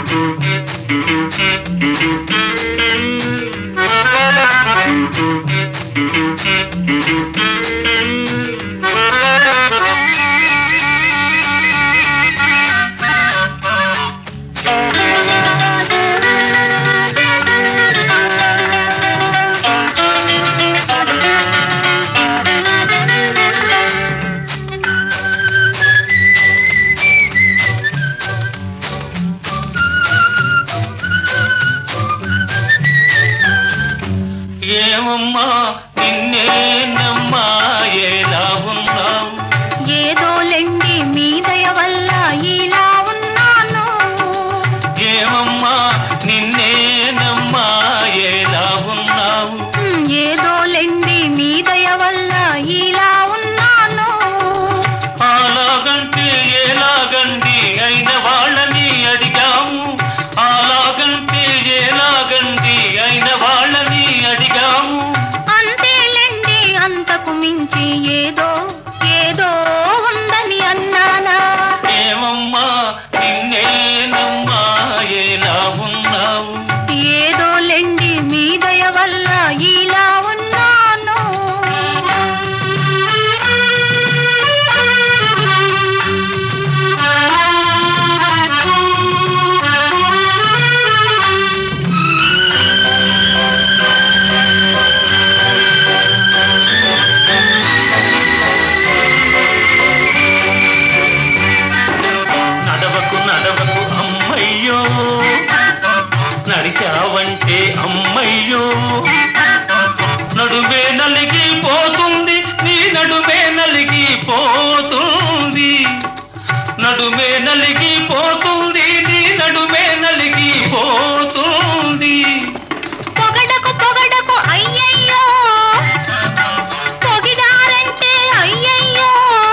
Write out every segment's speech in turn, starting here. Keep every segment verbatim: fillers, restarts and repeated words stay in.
ఏమమ్మా నిన్నేనమ్మా ఎలా ఉన్నావు? ఏదో లెండి మీ దయ వల్ల ఇలా ఉన్నాను. ఏమమ్మా నిన్నేనమ్మా ఎలా ఉన్నావు? ఏదో లెండి మీ దయ వల్ల ఇలా ఉన్నాను. అలాగంటే ఎలాగండి అయిన వాళ్ళని అడిగాము. అలాగంటే ఎలాగండి అయిన వాళ్ళని అడిగాము. అంతేలెండి అంతకు మించి ఏదో ఏదో ఉందని అన్నానా? ఏమమ్మా నిన్నేనమ్మా ఎలా ఉన్నావు? ఏదో లెండి మీ దయ వల్ల ఇలా ఉన్నాను. నడవకు నడవకు అమ్మయ్యో, నడిచావంటే అమ్మయ్యో, నడుమే నలిగి పోతుంది నీ నడుమే నలిగి పోతుంది. నడుమే నలిగి పోతుంది నీ నడుమే నలిగి పోతుంది. పొగడకు పొగడకు అయ్యయ్యో, పొగిడారంటే అయ్యయ్యో,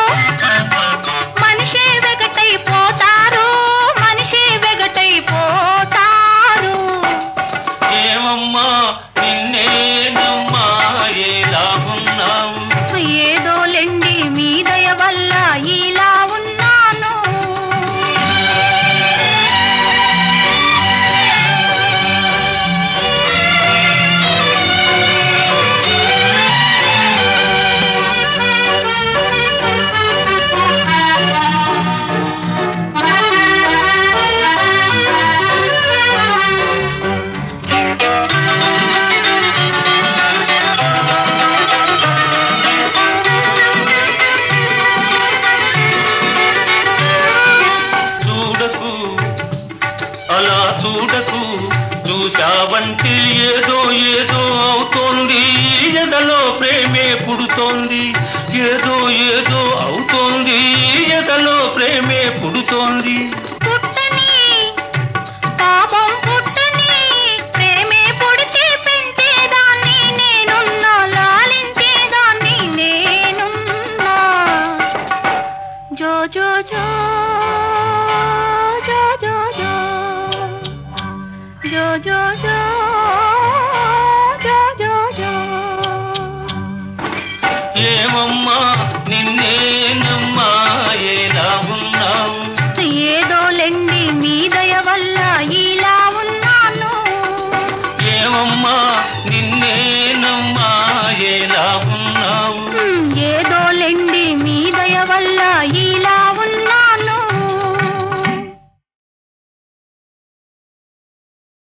మనిషే వెగటైపోతారు, మనిషే వెగటైపోతారు. ఏమమ్మా నిన్నేనమ్మా ఎలా ఉన్నావు? ఏదో లెండి మీ దయ వల్ల ఇలా ఉన్నాను. చూడకు అలా చూడకు, చూశావంటే ఏదో ఏదో అవుతోంది. ఎదలో ప్రేమే పుడుతోంది, ఏదో ఏదో అవుతోంది. ఎదలో ప్రేమే పుడుతోంది. పుట్టని పాపం పుట్టని ప్రేమే పుడితే పెంచేదాన్ని నేనున్నా, లాలించేదాన్ని నేనున్నా. జో జో జో జో జో జో జో జో జో